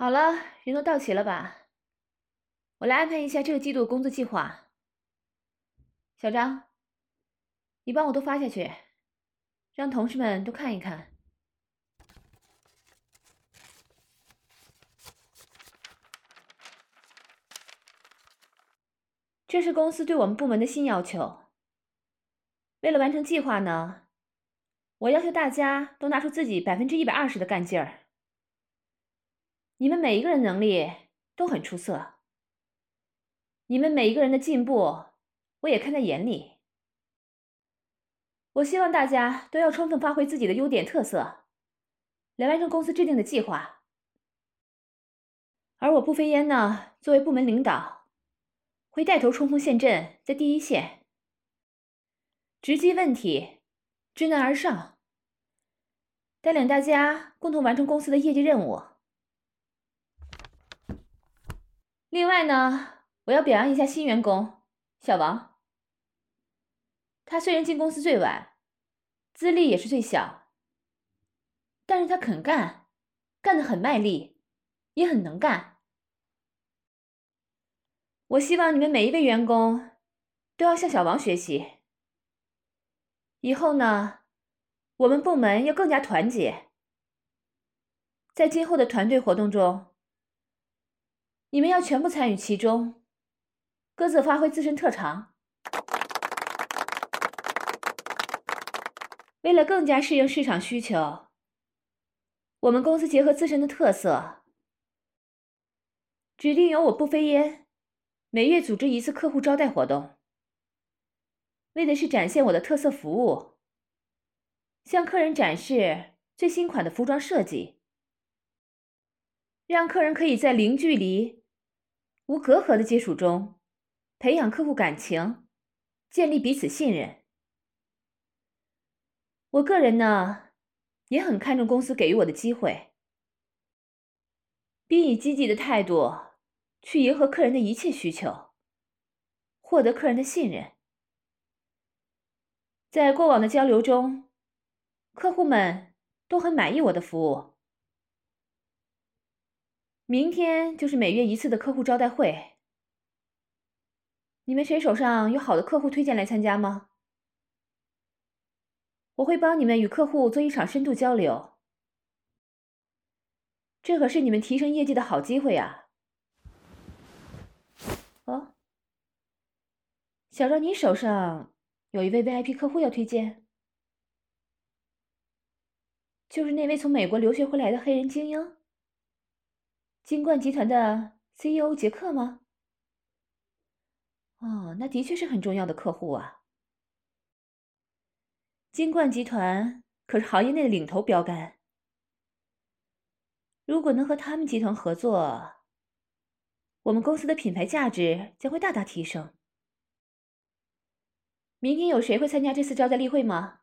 好了，人都到齐了吧？我来安排一下这个季度的工作计划。小张，你帮我都发下去，让同事们都看一看。这是公司对我们部门的新要求。为了完成计划呢，我要求大家都拿出自己120%的干劲儿。你们每一个人能力都很出色，你们每一个人的进步，我也看在眼里。我希望大家都要充分发挥自己的优点特色，来完成公司制定的计划。而我步飞烟呢，作为部门领导，会带头冲锋陷阵，在第一线，直击问题，知难而上，带领大家共同完成公司的业绩任务。另外呢，我要表扬一下新员工小王。他虽然进公司最晚，资历也是最小，但是他肯干，干得很卖力，也很能干。我希望你们每一位员工都要向小王学习。以后呢，我们部门要更加团结。在今后的团队活动中，你们要全部参与其中，各自发挥自身特长。为了更加适应市场需求，我们公司结合自身的特色，指定由我步飞烟每月组织一次客户招待活动，为的是展现我的特色服务，向客人展示最新款的服装设计，让客人可以在零距离、无隔阂的接触中培养客户感情，建立彼此信任。我个人呢，也很看重公司给予我的机会，并以积极的态度去迎合客人的一切需求，获得客人的信任。在过往的交流中，客户们都很满意我的服务。明天就是每月一次的客户招待会，你们谁手上有好的客户推荐来参加吗？我会帮你们与客户做一场深度交流，这可是你们提升业绩的好机会啊！哦，小赵，你手上有一位 VIP 客户要推荐，就是那位从美国留学回来的黑人精英，金冠集团的 CEO 杰克吗？哦，那的确是很重要的客户啊。金冠集团可是行业内的领头标杆，如果能和他们集团合作，我们公司的品牌价值将会大大提升。明天有谁会参加这次招待例会吗？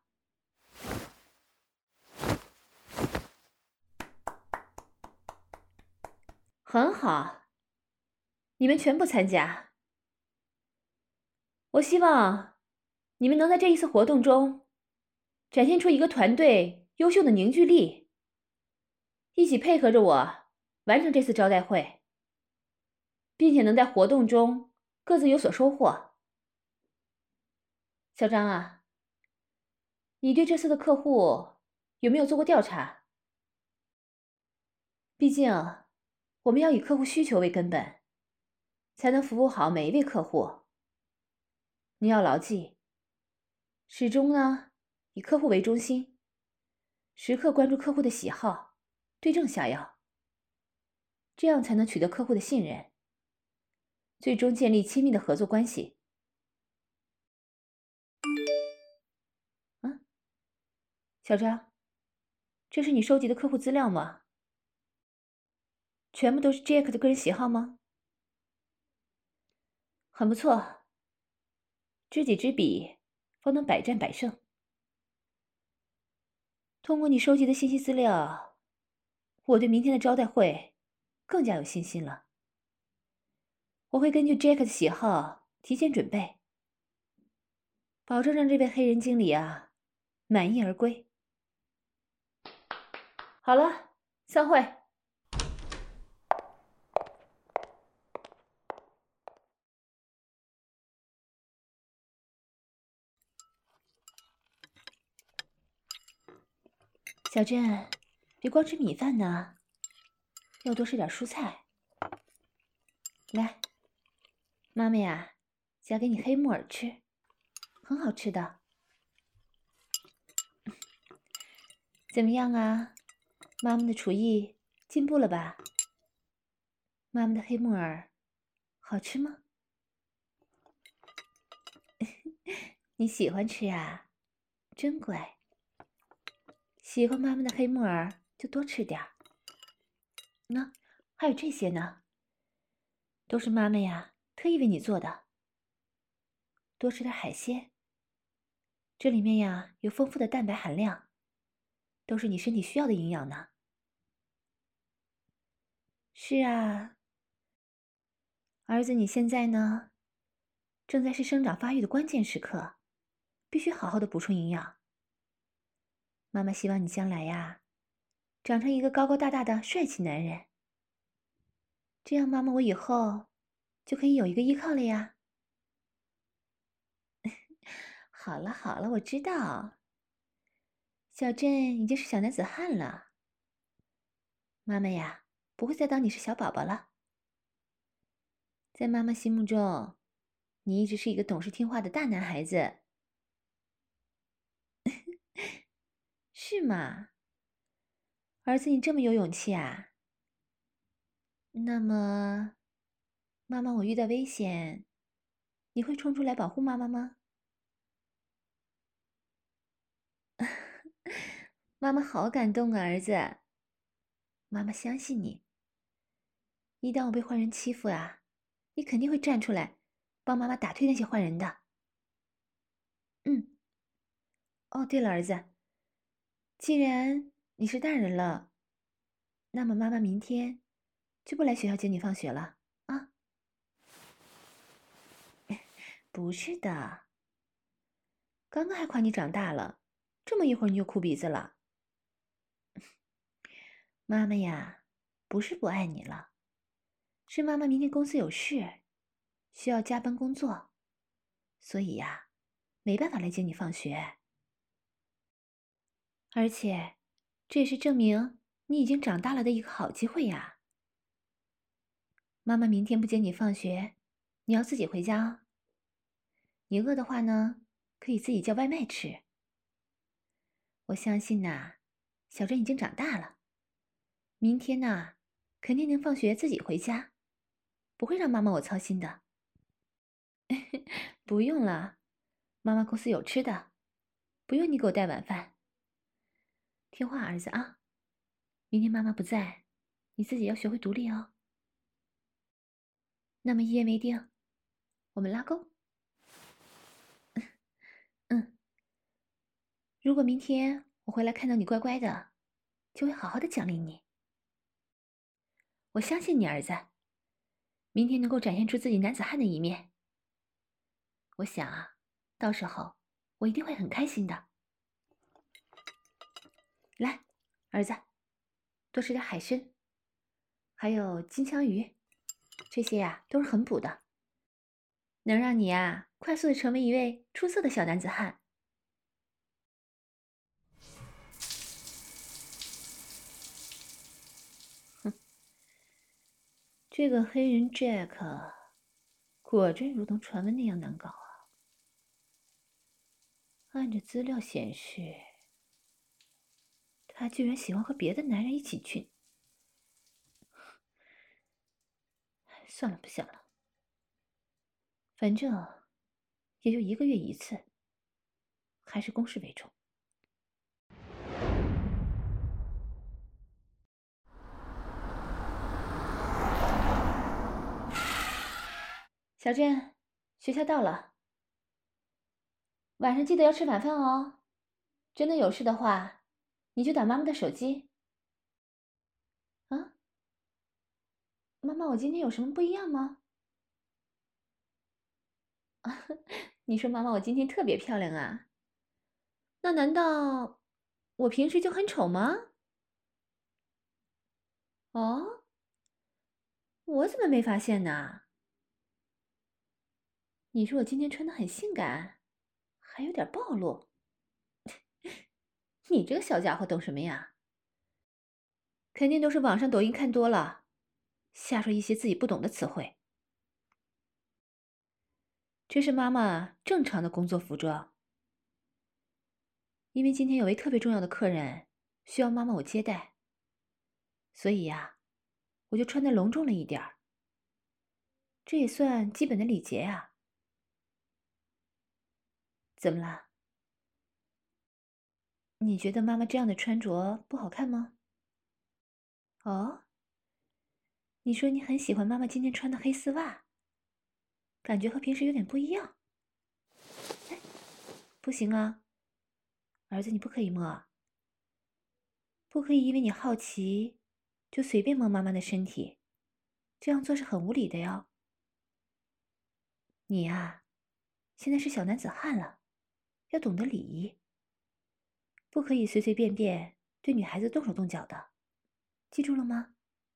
很好，你们全部参加。我希望你们能在这一次活动中展现出一个团队优秀的凝聚力，一起配合着我完成这次招待会，并且能在活动中各自有所收获。小张啊，你对这次的客户有没有做过调查？毕竟我们要以客户需求为根本，才能服务好每一位客户。你要牢记，始终呢以客户为中心，时刻关注客户的喜好，对症下药，这样才能取得客户的信任，最终建立亲密的合作关系。嗯，小张，这是你收集的客户资料吗？全部都是 Jack 的个人喜好吗？很不错，知己知彼，方能百战百胜。通过你收集的信息资料，我对明天的招待会更加有信心了。我会根据 Jack 的喜好提前准备，保证让这位黑人经理啊满意而归。好了，散会。 小镇，别光吃米饭呢，要多吃点蔬菜。来，妈妈呀，夹给你黑木耳吃，很好吃的。怎么样啊？妈妈的厨艺进步了吧？妈妈的黑木耳好吃吗？你喜欢吃啊？真乖。喜欢妈妈的黑木耳就多吃点儿。那还有这些呢，都是妈妈呀特意为你做的。多吃点海鲜，这里面呀有丰富的蛋白含量，都是你身体需要的营养呢。是啊，儿子，你现在呢，正在是生长发育的关键时刻，必须好好的补充营养。妈妈希望你将来呀，长成一个高高大大的帅气男人，这样妈妈我以后就可以有一个依靠了呀。好了好了，我知道，小镇已经是小男子汉了。妈妈呀，不会再当你是小宝宝了。在妈妈心目中，你一直是一个懂事听话的大男孩子，是吗？儿子，你这么有勇气啊？那么，妈妈我遇到危险，你会冲出来保护妈妈吗？妈妈好感动啊，儿子。妈妈相信你。一旦我被坏人欺负啊，你肯定会站出来，帮妈妈打退那些坏人的。嗯。哦，对了，儿子，既然你是大人了，那么妈妈明天就不来学校接你放学了啊？不是的，刚刚还夸你长大了，这么一会儿你就哭鼻子了。妈妈呀，不是不爱你了，是妈妈明天公司有事，需要加班工作，所以呀，没办法来接你放学。而且，这也是证明你已经长大了的一个好机会呀。妈妈明天不接你放学，你要自己回家哦。你饿的话呢，可以自己叫外卖吃。我相信呐，小珍已经长大了，明天呐，肯定能放学自己回家，不会让妈妈我操心的。不用了，妈妈公司有吃的，不用你给我带晚饭。听话，儿子啊，明天妈妈不在，你自己要学会独立哦。那么一言为定，我们拉钩。嗯，如果明天我回来看到你乖乖的，就会好好的奖励你。我相信你，儿子，明天能够展现出自己男子汉的一面。我想啊，到时候我一定会很开心的。来，儿子，多吃点海参，还有金枪鱼，这些呀都是很补的，能让你呀快速的成为一位出色的小男子汉。哼，这个黑人 Jack 果真如同传闻那样难搞啊！按着资料显示，他居然喜欢和别的男人一起去。算了，不想了，反正也就1个月一次，还是公事为重。小珍，学校到了，晚上记得要吃晚饭哦。真的有事的话，你就打妈妈的手机。啊，妈妈，我今天有什么不一样吗？你说妈妈，我今天特别漂亮啊？那难道我平时就很丑吗？哦，我怎么没发现呢？你说我今天穿的很性感，还有点暴露。 你这个小家伙懂什么呀？肯定都是网上抖音看多了，瞎说一些自己不懂的词汇。这是妈妈正常的工作服装，因为今天有位特别重要的客人需要妈妈我接待，所以呀，我就穿得隆重了一点儿。这也算基本的礼节啊。怎么啦？你觉得妈妈这样的穿着不好看吗？哦，你说你很喜欢妈妈今天穿的黑丝袜，感觉和平时有点不一样。哎，不行啊，儿子，你不可以摸，不可以因为你好奇就随便摸妈妈的身体，这样做是很无理的哟。你呀，现在是小男子汉了，要懂得礼仪，不可以随随便便对女孩子动手动脚的，记住了吗？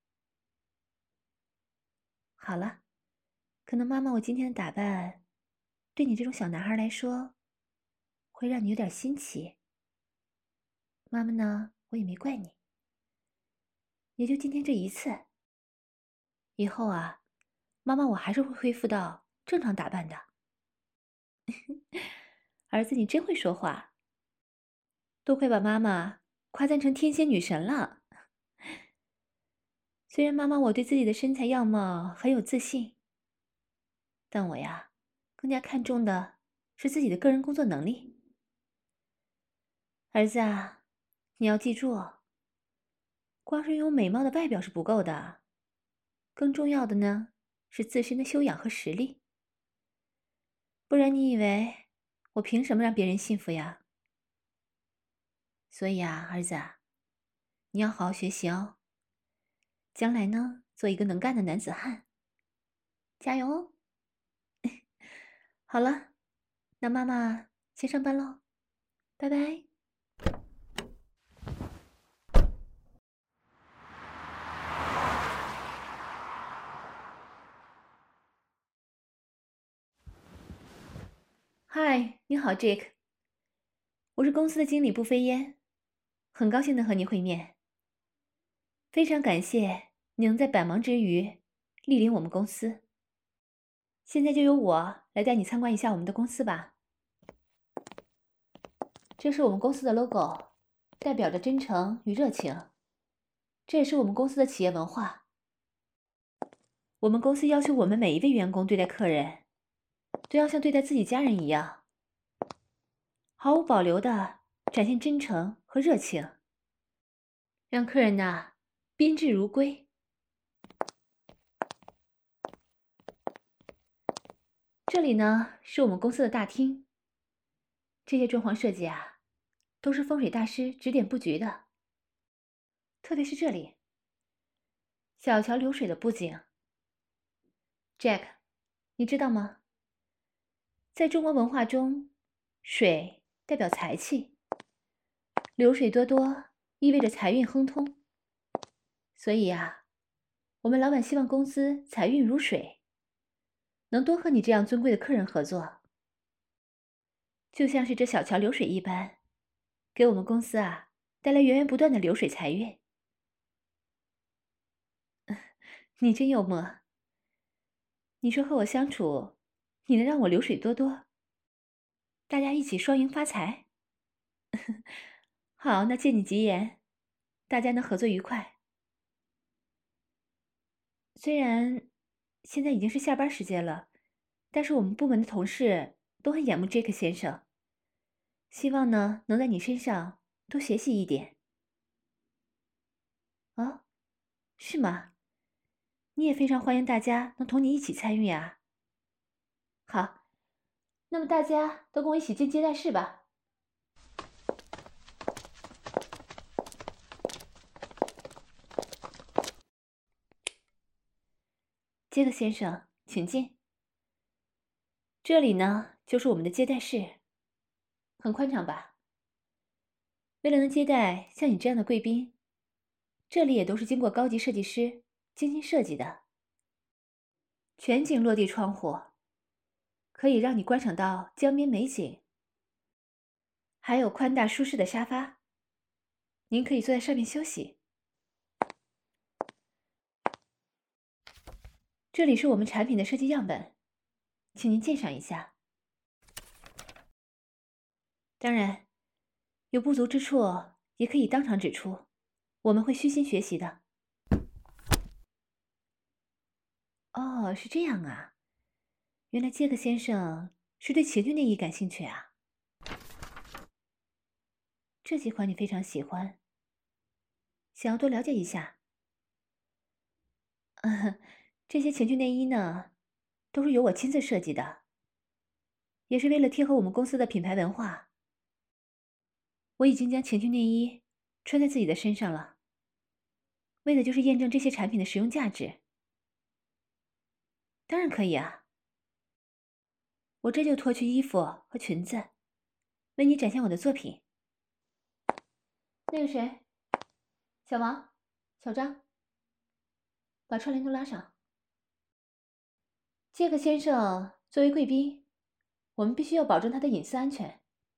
好了，可能妈妈我今天的打扮，对你这种小男孩来说，会让你有点新奇。妈妈呢，我也没怪你，也就今天这一次。以后啊，妈妈我还是会恢复到正常打扮的。儿子，你真会说话，都快把妈妈夸赞成天仙女神了。虽然妈妈我对自己的身材样貌很有自信，但我呀，更加看重的是自己的个人工作能力。儿子啊，你要记住哦，光是拥有美貌的外表是不够的，更重要的呢是自身的修养和实力。不然你以为我凭什么让别人信服呀？所以啊，儿子啊，你要好好学习哦，将来呢做一个能干的男子汉，加油哦！好了，那妈妈先上班喽，拜拜。嗨，你好，Jake，我是公司的经理步飞烟，很高兴能和你会面。非常感谢你能在百忙之余莅临我们公司。现在就由我来带你参观一下我们的公司吧。这是我们公司的 logo，代表着真诚与热情。这也是我们公司的企业文化。我们公司要求我们每一位员工对待客人，都要像对待自己家人一样，毫无保留的展现真诚和热情，让客人呐宾至如归。这里呢是我们公司的大厅，这些装潢设计啊，都是风水大师指点布局的。特别是这里，小桥流水的布景。Jack，你知道吗？在中国文化中，水代表财气，流水多多意味着财运亨通。所以呀，我们老板希望公司财运如水，能多和你这样尊贵的客人合作，就像是这小桥流水一般，给我们公司啊带来源源不断的流水财运。你真幽默。你说和我相处，你能让我流水多多，大家一起双赢发财。好，那借你吉言，大家能合作愉快。虽然现在已经是下班时间了，但是我们部门的同事都很仰慕 Jake 先生，希望呢能在你身上多学习一点。哦，是吗？你也非常欢迎大家能同你一起参与啊。好，那么大家都跟我一起进接待室吧。杰克先生，请进。这里呢就是我们的接待室，很宽敞吧？为了能接待像你这样的贵宾，这里也都是经过高级设计师精心设计的。全景落地窗户，可以让你观赏到江边美景，还有宽大舒适的沙发， 您可以坐在上面休息。这里是我们产品的设计样本，请您鉴赏一下。当然，有不足之处也可以当场指出，我们会虚心学习的。哦，是这样啊，原来杰克先生是对情趣内衣感兴趣啊。这几款你非常喜欢，想要多了解一下。这些情趣内衣呢，都是由我亲自设计的，也是为了贴合我们公司的品牌文化。我已经将情趣内衣穿在自己的身上了，为的就是验证这些产品的实用价值。当然可以啊，我这就脱去衣服和裙子，为你展现我的作品。那个谁，小王、小张，把窗帘都拉上。杰克先生作为贵宾，我们必须要保证他的隐私安全。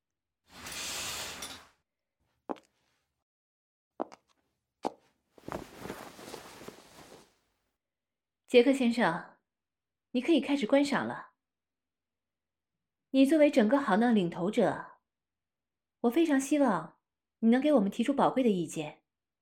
杰克先生，你可以开始观赏了。你作为整个行当的领头者，我非常希望你能给我们提出宝贵的意见。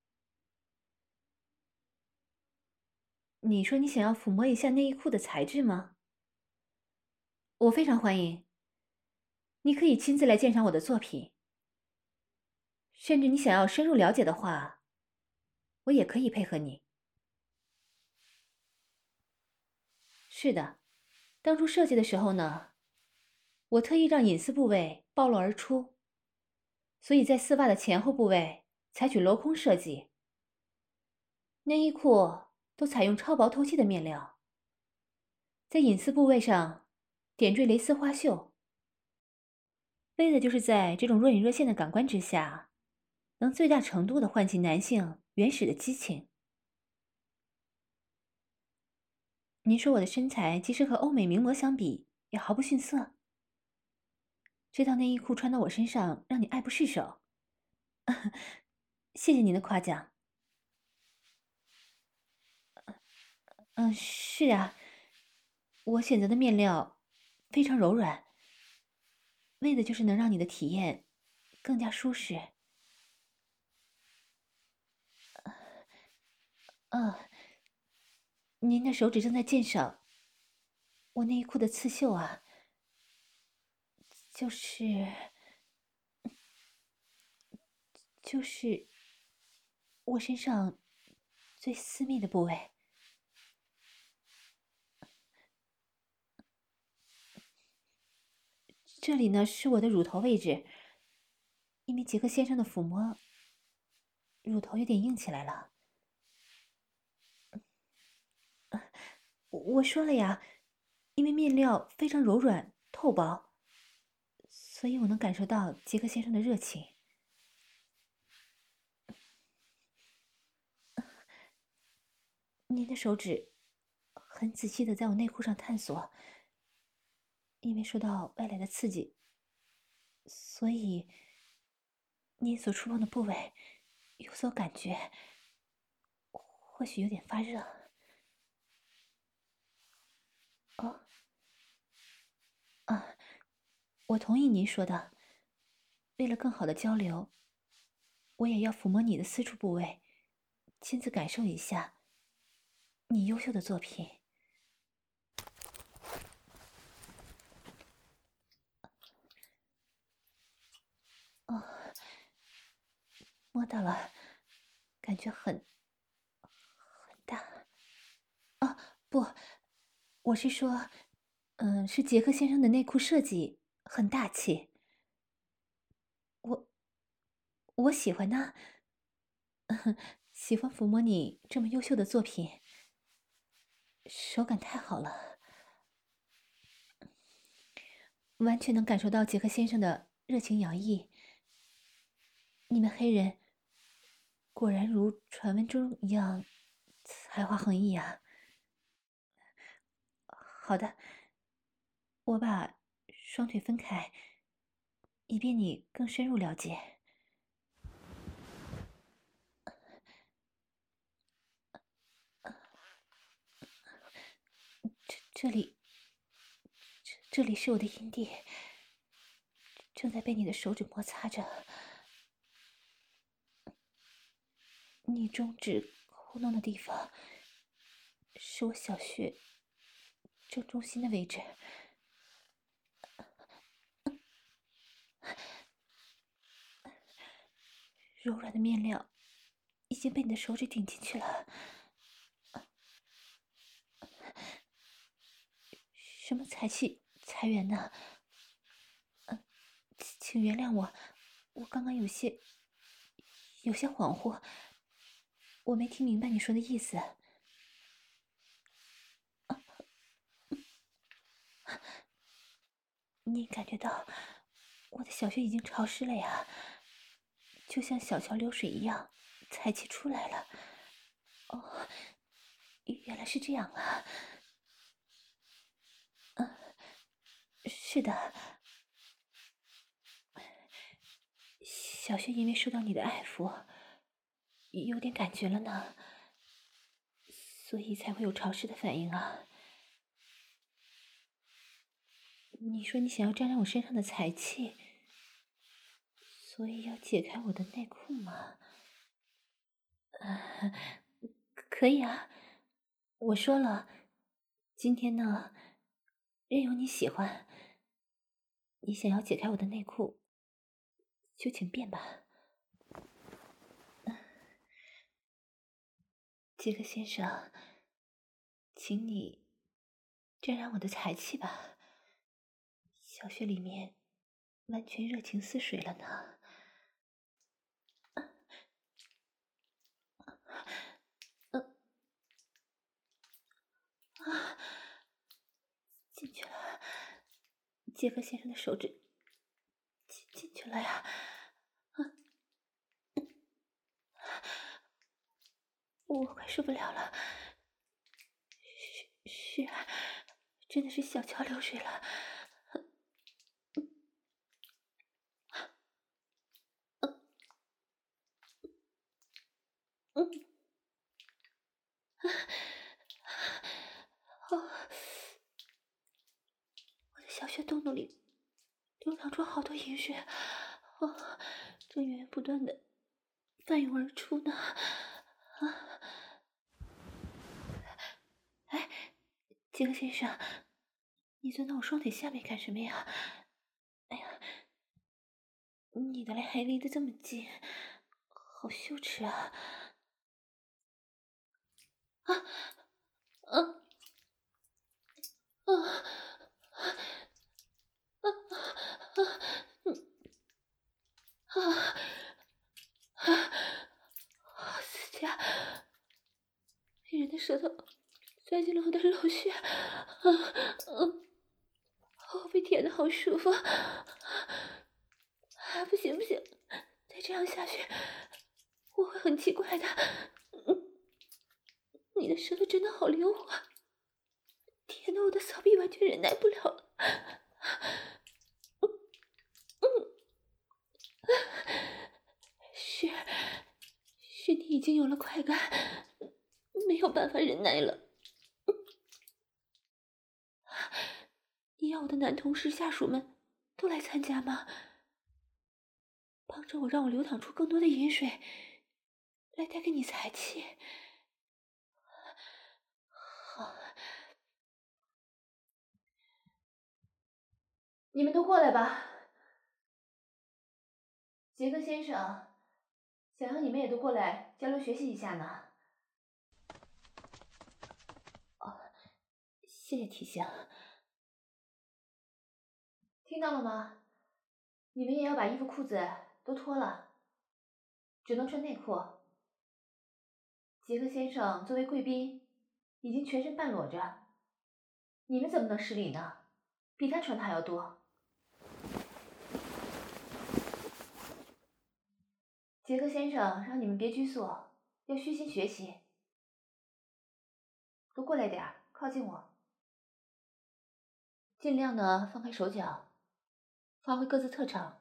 你说你想要抚摸一下内衣裤的材质吗？我非常欢迎。你可以亲自来鉴赏我的作品，甚至你想要深入了解的话，我也可以配合你。是的，当初设计的时候呢，我特意让隐私部位暴露而出，所以在丝袜的前后部位采取镂空设计，内衣裤都采用超薄透气的面料，在隐私部位上点缀蕾丝花绣，为的就是在这种若隐若现的感官之下，能最大程度的唤起男性原始的激情。您说我的身材即使和欧美名模相比，也毫不逊色。这套内衣裤穿到我身上，让你爱不释手。谢谢您的夸奖。是啊，我选择的面料非常柔软，为的就是能让你的体验更加舒适。您的手指正在鉴赏我内衣裤的刺绣啊，就是我身上最私密的部位。这里呢是我的乳头位置，因为杰克先生的抚摸，乳头有点硬起来了。我说了呀，因为面料非常柔软透薄，所以我能感受到杰克先生的热情。您的手指很仔细的在我内裤上探索，因为受到外来的刺激，所以您所触碰的部位有所感觉，或许有点发热。哦，啊，我同意您说的。为了更好的交流，我也要抚摸你的私处部位，亲自感受一下你优秀的作品。哦，摸到了，感觉很大。哦，不，我是说，是杰克先生的内裤设计很大气。我我喜欢呢，喜欢抚摸你这么优秀的作品，手感太好了，完全能感受到杰克先生的热情洋溢。你们黑人果然如传闻中一样才华横溢啊！好的，我把双腿分开，以便你更深入了解。 这里是我的阴蒂，正在被你的手指摩擦着。你中指抠弄的地方，是我小穴正中心的位置。柔软的面料已经被你的手指顶进去了。什么财气财源呢？请原谅我刚刚有些恍惚，我没听明白你说的意思。你感觉到我的小穴已经潮湿了呀，就像小桥流水一样，财气出来了。哦，原来是这样啊。是的，小穴因为受到你的爱抚，有点感觉了呢，所以才会有潮湿的反应啊。你说你想要沾染我身上的财气，所以要解开我的内裤吗？可以啊，我说了，今天呢，任由你喜欢。你想要解开我的内裤，就请便吧。杰克先生，请你沾染我的财气吧，小穴里面完全热情似水了呢。进去了，杰克先生的手指进去了呀！我快受不了了，是，真的是小桥流水了。我的小穴洞洞里流淌出好多饮水，正源源不断的翻涌而出呢。哎，杰克先生，你钻到我双腿下面干什么呀？哎呀，你的脸还离得这么近，好羞耻啊！啊啊啊死家，女人的舌头钻进了我的肉穴，我被舔得好舒服。不行，再这样下去，我会很奇怪的。你的舌头真的好灵活，舔得我的骚逼完全忍耐不了了。是你已经有了快感，没有办法忍耐了。你要我的男同事下属们都来参加吗？帮着我，让我流淌出更多的饮水，来带给你财气。好，你们都过来吧。杰克先生，想让你们也都过来交流学习一下呢。谢谢提醒。听到了吗？你们也要把衣服裤子都脱了，只能穿内裤。杰克先生作为贵宾，已经全身半裸着，你们怎么能失礼呢？比他穿的还要多。杰克先生让你们别拘束，要虚心学习。都过来点儿，靠近我。尽量呢放开手脚，发挥各自特长。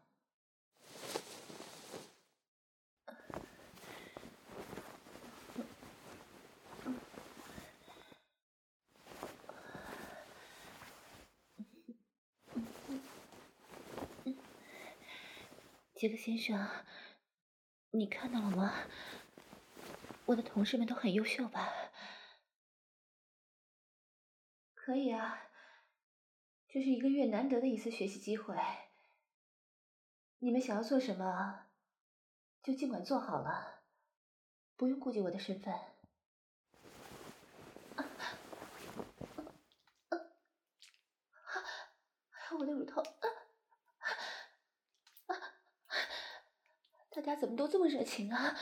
杰克先生，你看到了吗？我的同事们都很优秀吧？可以啊，这是1个月难得的一次学习机会。你们想要做什么，就尽管做好了，不用顾及我的身份。我的乳头，大家怎么都这么热情啊？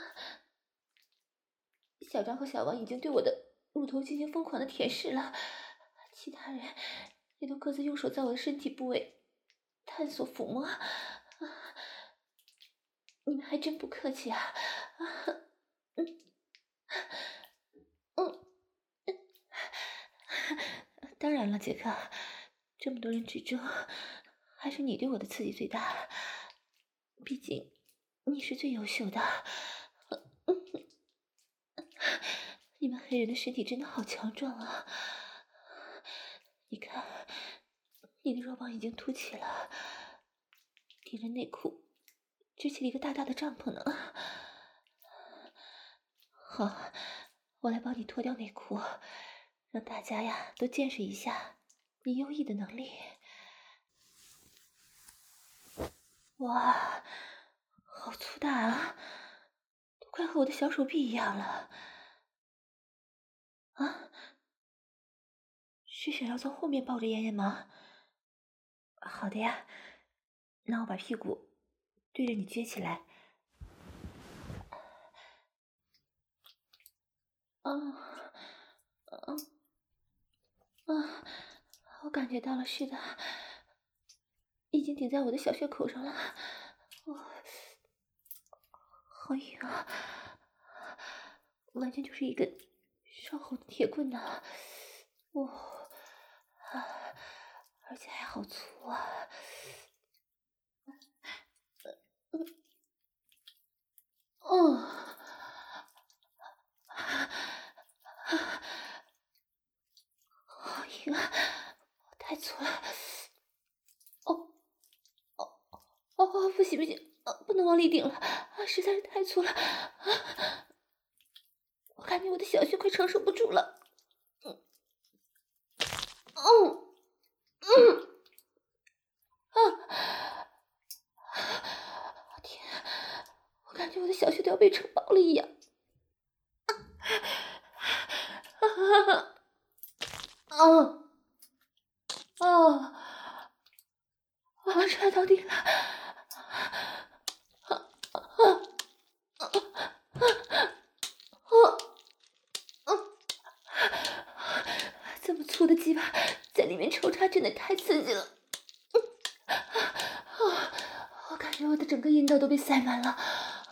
小张和小王已经对我的乳头进行疯狂的舔舐了，其他人也都各自用手在我的身体部位探索抚摸。你们还真不客气啊！当然了，杰克，这么多人之中，还是你对我的刺激最大，毕竟你是最优秀的。你们黑人的身体真的好强壮啊！你看，你的肉棒已经凸起了，顶着内裤支起了一个大大的帐篷呢。好，我来帮你脱掉内裤，让大家呀都见识一下你优异的能力。哇，好粗大啊，都快和我的小手臂一样了。啊，是想要从后面抱着妍妍吗？好的呀，那我把屁股对着你撅起来。我感觉到了，是的，已经顶在我的小穴口上了。好硬啊，完全就是一根烧红的铁棍呐！而且还好粗啊！好硬啊，太粗了！不行，不能往里顶了，实在是太粗了，我感觉我的小穴快承受不住了。天，我感觉我的小穴都要被撑爆了一样。踹到底了！这么粗的鸡巴在里面抽插，真的太刺激了！我感觉我的整个阴道都被塞满了。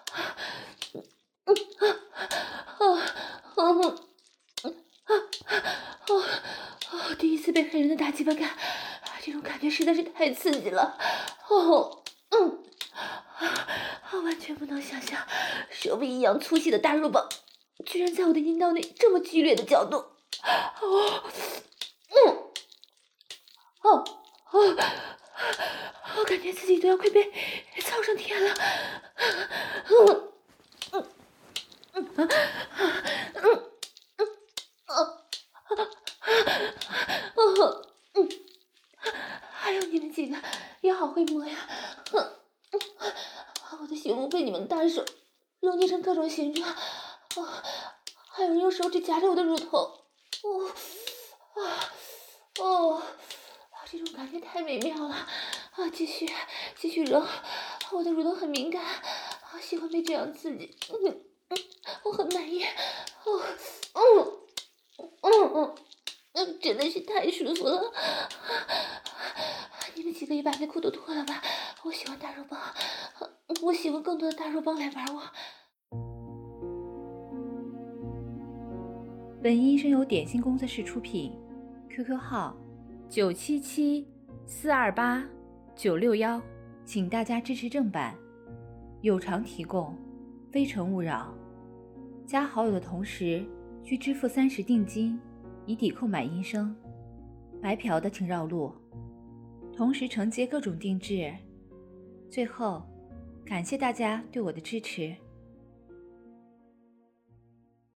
第一次被黑人的大鸡巴干，这种感觉实在是太刺激了。完全不能想象，蛇尾一样粗细的大肉棒，居然在我的阴道内这么剧烈的搅动。我感觉自己都要快被操上天了。还有你们几个也好会摸呀！我的胸部被你们大手揉捏成各种形状，还有人用手指夹着我的乳头，这种感觉太美妙了！继续揉，我的乳头很敏感，喜欢被这样刺激，我很满意，真的是太舒服了！你们几个也把内裤都脱了吧，我喜欢大肉棒，我喜欢更多的大肉棒来玩我。本音声由点心工作室出品 ，QQ 号977-428-961，请大家支持正版，有偿提供，非诚勿扰。加好友的同时需支付30定金，以抵购买音声。白嫖的请绕路，同时承接各种定制。最后， 感谢大家对我的支持。